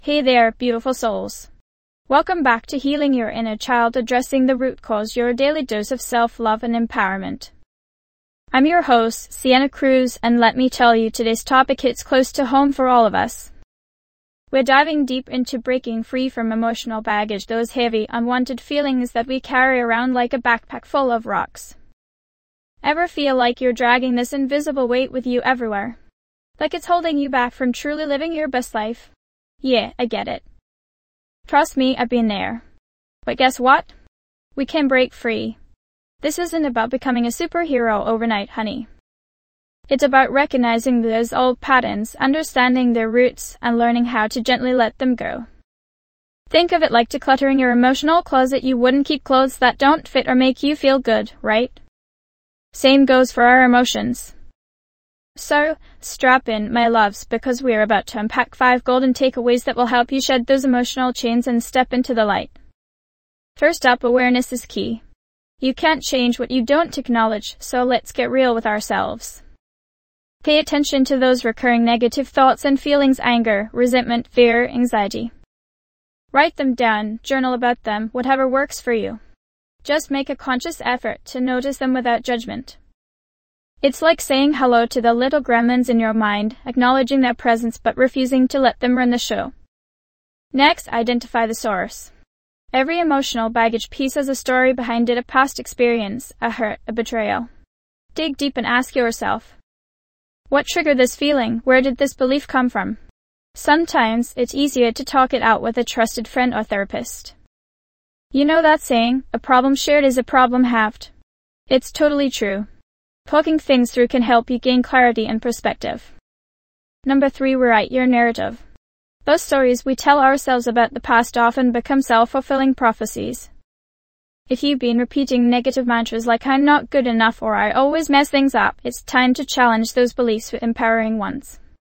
Hey there, beautiful souls. Welcome back to Healing Your Inner Child, addressing the root cause, your daily dose of self-love and empowerment. I'm your host, Sienna Cruz, and let me tell you, today's topic hits close to home for all of us. We're diving deep into breaking free from emotional baggage, those heavy, unwanted feelings that we carry around like a backpack full of rocks. Ever feel like you're dragging this invisible weight with you everywhere? Like it's holding you back from truly living your best life? Yeah, I get it. Trust me, I've been there. But guess what? We can break free. This isn't about becoming a superhero overnight, honey. It's about recognizing those old patterns, understanding their roots, and learning how to gently let them go. Think of it like decluttering your emotional closet. You wouldn't keep clothes that don't fit or make you feel good, right? Same goes for our emotions. So, strap in, my loves, because we're about to unpack 5 golden takeaways that will help you shed those emotional chains and step into the light. First up, awareness is key. You can't change what you don't acknowledge, so let's get real with ourselves. Pay attention to those recurring negative thoughts and feelings: anger, resentment, fear, anxiety. Write them down, journal about them, whatever works for you. Just make a conscious effort to notice them without judgment. It's like saying hello to the little gremlins in your mind, acknowledging their presence but refusing to let them run the show. Next, identify the source. Every emotional baggage piece has a story behind it, a past experience, a hurt, a betrayal. Dig deep and ask yourself, what triggered this feeling? Where did this belief come from? Sometimes it's easier to talk it out with a trusted friend or therapist. You know that saying, a problem shared is a problem halved? It's totally true. Talking things through can help you gain clarity and perspective. Number 3, rewrite your narrative. Those stories we tell ourselves about the past often become self-fulfilling prophecies. If you've been repeating negative mantras like I'm not good enough or I always mess things up, it's time to challenge those beliefs with empowering ones.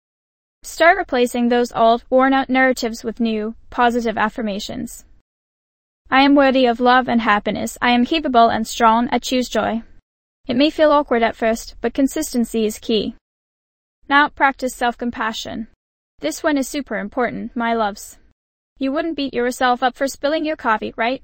Start replacing those old, worn-out narratives with new, positive affirmations. I am worthy of love and happiness. I am capable and strong. I choose joy. It may feel awkward at first, but consistency is key. Now practice self-compassion. This one is super important, my loves. You wouldn't beat yourself up for spilling your coffee, right?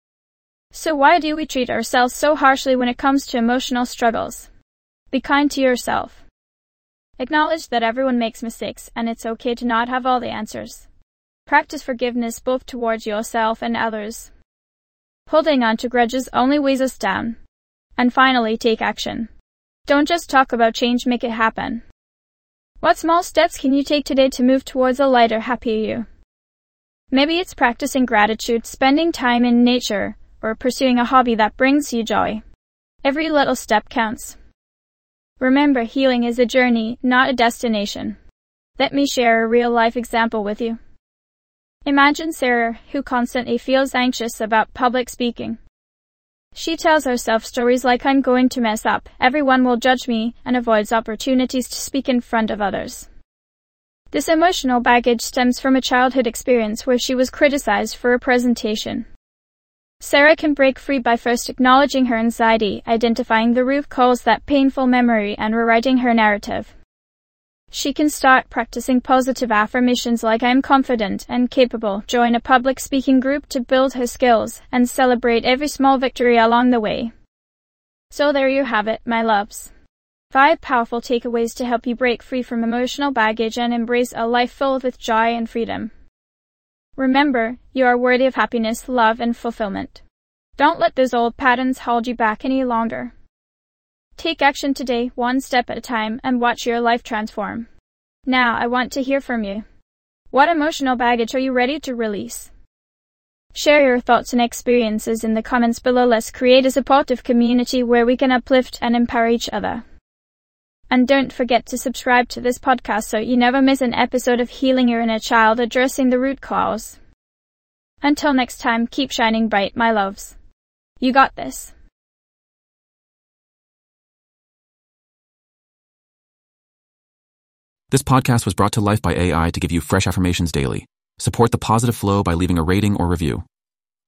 So why do we treat ourselves so harshly when it comes to emotional struggles? Be kind to yourself. Acknowledge that everyone makes mistakes, and it's okay to not have all the answers. Practice forgiveness both towards yourself and others. Holding on to grudges only weighs us down. And finally, take action. Don't just talk about change, make it happen. What small steps can you take today to move towards a lighter, happier you? Maybe it's practicing gratitude, spending time in nature, or pursuing a hobby that brings you joy. Every little step counts. Remember, healing is a journey, not a destination. Let me share a real-life example with you. Imagine Sarah, who constantly feels anxious about public speaking. She tells herself stories like I'm going to mess up, everyone will judge me, and avoids opportunities to speak in front of others. This emotional baggage stems from a childhood experience where she was criticized for a presentation. Sarah can break free by first acknowledging her anxiety, identifying the root cause, that painful memory, and rewriting her narrative. She can start practicing positive affirmations like I'm confident and capable, join a public speaking group to build her skills, and celebrate every small victory along the way. So there you have it, my loves. 5 powerful takeaways to help you break free from emotional baggage and embrace a life filled with joy and freedom. Remember, you are worthy of happiness, love, and fulfillment. Don't let those old patterns hold you back any longer. Take action today, one step at a time, and watch your life transform. Now, I want to hear from you. What emotional baggage are you ready to release? Share your thoughts and experiences in the comments below. Let's create a supportive community where we can uplift and empower each other. And don't forget to subscribe to this podcast so you never miss an episode of Healing Your Inner Child, addressing the root cause. Until next time, keep shining bright, my loves. You got this. This podcast was brought to life by AI to give you fresh affirmations daily. Support the positive flow by leaving a rating or review.